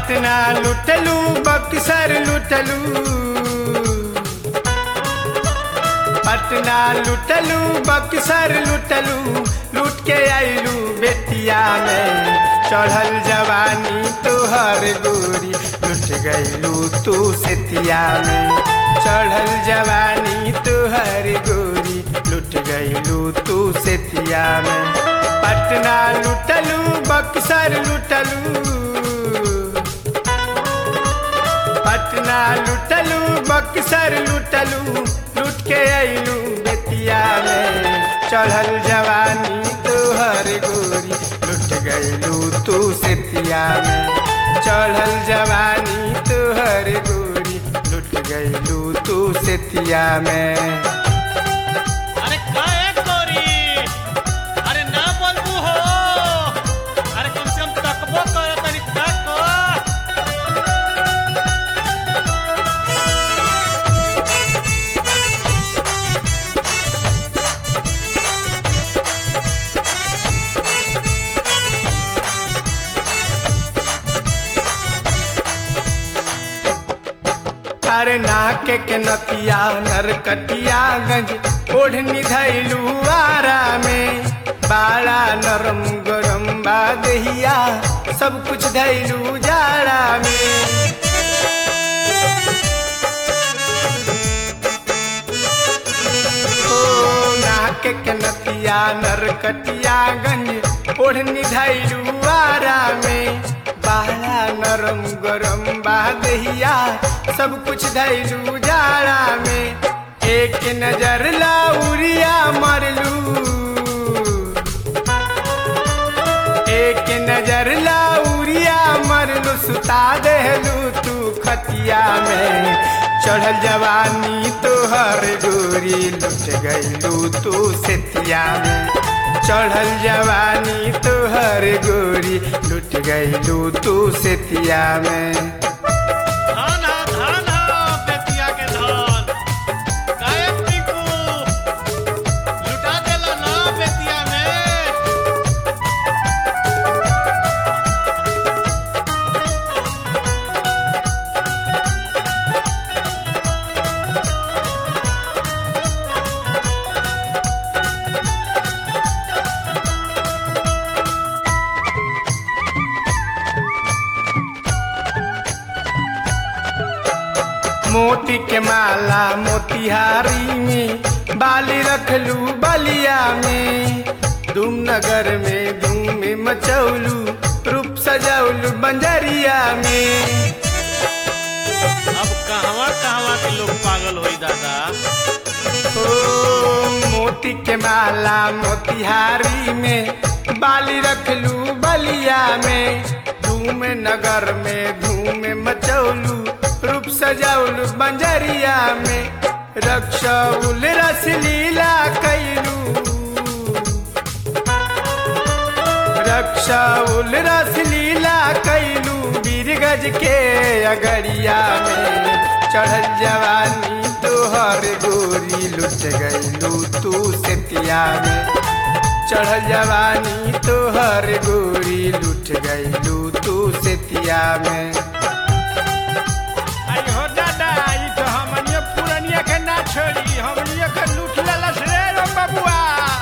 पटना लुटलू बक्सर लुटलू, पटना लुटलू बक्सर लुटलू, लूट के आइलू बेतिया में। चढ़ल जवानी तोहर गोरी लुट गइलू तू सेतिया में। चढ़ल जवानी तोहर गोरी लुट गइलू तू सेतिया में। पटना लुटलू बक्सर लुटलू, पटना लुटलू बक्सर लुटलू, लूट के अइलू बेतिया में। चढ़ल जवानी तोहर गोरी लुट गइलू तू सेतिया में। चढ़ल जवानी तोहर गोरी लुट गइलू तू सेतिया में। अरे काहे गोरी, अरे ना बोलबू हो, अरे कम से कम तकबो कर तनी तक। अरे नाके के नतिया नरकटिया गंज ओढ़नी धैलू आरा में। बाड़ा नरम गरम बादहिया सब कुछ धैलू जाड़ा में। ओ नाके के नतिया नरकटिया गंज ओढ़नी धैलू आरा में। बाड़ा नरम गरम बादहिया सब कुछ धैलू जाड़ा में। एक नजर लाउरिया मरलू, एक नजर लाउरिया मरलू, सुता देहलू तू खतिया में। चढ़ल जवानी तोहर गोरी लुट गइलू तू सेतिया में। चढ़ल जवानी तोहर गोरी लुट गइलू तू सेतिया में। मोती के माला मोतिहारी में, बाली रखलू बलिया में। धूम नगर में धूम मचौलू, रूप सजौलू बंजरिया में। अब कहवा कहवा के लोग पागल होई दादा। ओ मोती के माला मोतिहारी में, बाली रखलू बलिया में। धूम नगर में धूम मचौलू, रूप सजाउल बंजरिया में। रक्षौल रसलीला कैलू, रक्षौल रसलीला कैलू, बीरगज के अगरिया में। चढ़ल जवानी तोहर गोरी लुट गइलू तू सेतिया में। चढ़ल जवानी तोहर गोरी लुट गइलू तू सेतिया में। छोड़ी हमनिया के लूट लेलस रे रो बबुआ।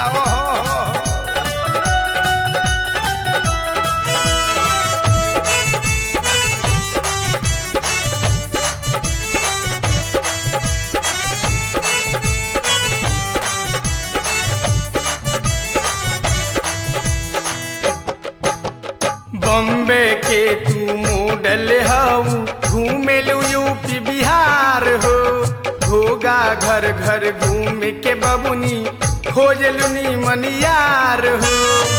बॉम्बे के तू मॉडल हऊ, घूमेलू यूपी बिहार हो। होगा घर घर घूम के बबुनी, खोजलू नीमन यार हो।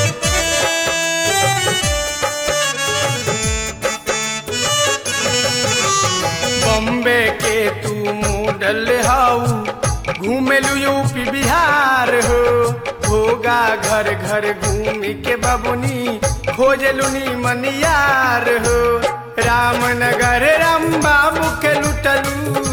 बॉम्बे के तू मॉडल हऊ, घूमेलू यूपी बिहार हो। होगा घर घर घूम के बबुनी, खोजलू नीमन यार हो। रामनगर राम बाबू के लुटलू,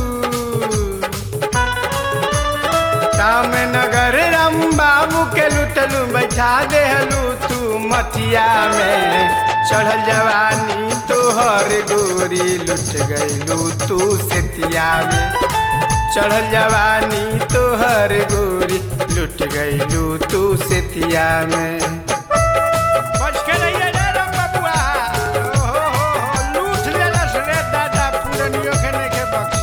रामनगर राम बाबू के लुटलू, बैठा देहलू तू मथिया में। चढ़ल जवानी तो तोहर गोरी लुट गईलू तू सेतिया में चढ़ल जवानी तोहर गोरी लुट गईलू तू सेतिया में। बच के रहिए रे राम बबुआ। लूट लेलस रे दादा पुरनियो के नेके बक्सा।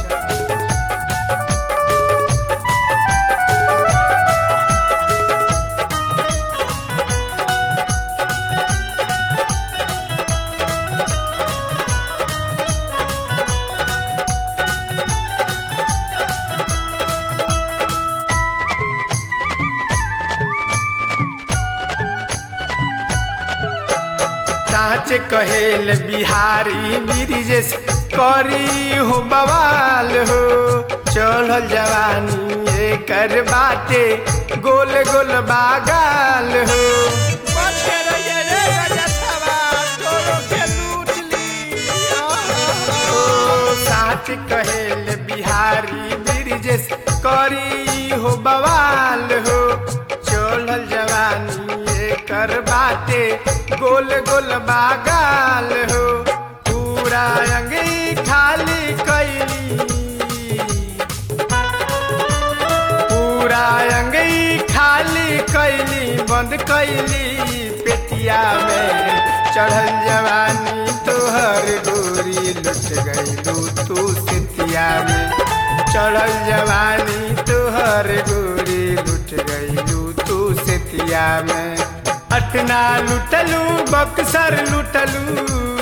साँच कहेल बिहारी ब्रिजेश करी हो बवाल हो चढ़ल जवानी एकर बाटे गोल गोल बागाल हो। बच के रहिए रे गजथवा तोरो के लूट ली। साँच कहेल बिहारी ब्रिजेश करी हो बवाल हो चढ़ल जवानी एकर बाटे गोल गोल बागाल हो। पूरा अंगी खाली कैली पूरा अंगी खाली कैली बंद कैली पेटिया में चढ़ल जवानी तोहर गोरी लुट गईलू तू सेतिया में चढ़ल जवानी तोहर गोरी लुट गईलू तू सेतिया में। पटना लुटलू बक्सर लुटलू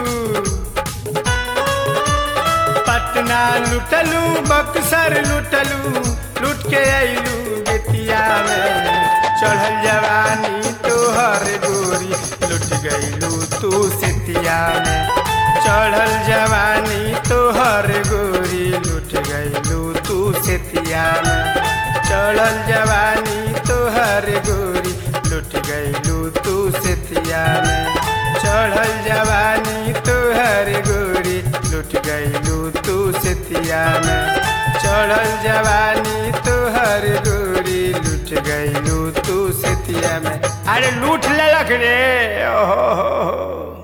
पटना लुटलू बक्सर लुटलू लुट के अइलू बेतिया में चढ़ल जवानी तोहर गोरी लुट गईलू तू सेतिया में चढ़ल जवानी तोहर गोरी लुट गईलू तू सेतिया में चढ़ल जवानी तोहर गोरी लुट गईलू तू सेतिया में चढ़ल जवानी तोहर गोरी लुट गईलू तू सेतिया में चढ़ल जवानी तोहर गोरी लुट गईलू तू सेतिया में। अरे लूट लेलक रे। ओहो।